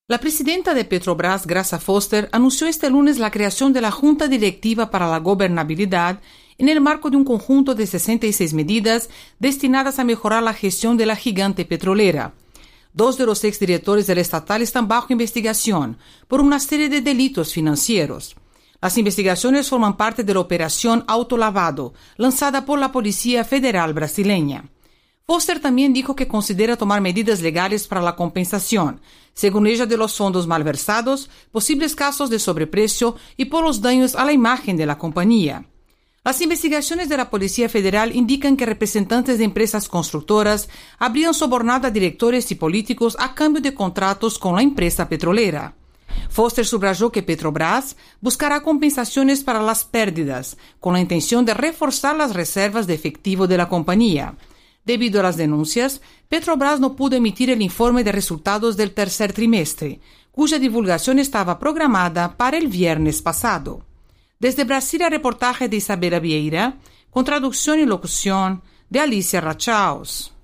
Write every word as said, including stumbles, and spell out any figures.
La presidenta de Petrobras, Graça Foster, anunció este lunes la creación de la Junta Directiva para la Gobernabilidad en el marco de un conjunto de sesenta y seis medidas destinadas a mejorar la gestión de la gigante petrolera. Dos de los exdirectores del estatal están bajo investigación por una serie de delitos financieros. Las investigaciones forman parte de la operación Autolavado, lanzada por la Policía Federal brasileña. Foster también dijo que considera tomar medidas legales para la compensación, según ella, de los fondos malversados, posibles casos de sobreprecio y por los daños a la imagen de la compañía. Las investigaciones de la Policía Federal indican que representantes de empresas constructoras habrían sobornado a directores y políticos a cambio de contratos con la empresa petrolera. Foster subrayó que Petrobras buscará compensaciones para las pérdidas, con la intención de reforzar las reservas de efectivo de la compañía. Debido a las denuncias, Petrobras no pudo emitir el informe de resultados del tercer trimestre, cuya divulgación estaba programada para el viernes pasado. Desde Brasil, el reportaje de Isabela Vieira, con traducción y locución de Alicia Rachaos.